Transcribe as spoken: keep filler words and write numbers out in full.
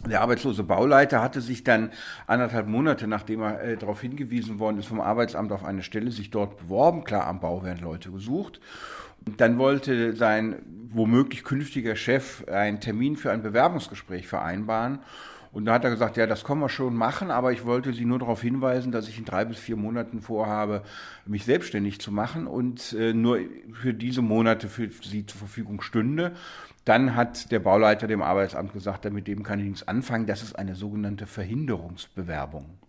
Der arbeitslose Bauleiter hatte sich dann anderthalb Monate, nachdem er äh, darauf hingewiesen worden ist vom Arbeitsamt auf eine Stelle, sich dort beworben. Klar, am Bau werden Leute gesucht. Und dann wollte sein womöglich künftiger Chef einen Termin für ein Bewerbungsgespräch vereinbaren. Und da hat er gesagt, ja, das können wir schon machen, aber ich wollte Sie nur darauf hinweisen, dass ich in drei bis vier Monaten vorhabe, mich selbstständig zu machen und äh, nur für diese Monate für Sie zur Verfügung stünde. Dann hat der Bauleiter dem Arbeitsamt gesagt, mit dem kann ich nichts anfangen. Das ist eine sogenannte Verhinderungsbewerbung.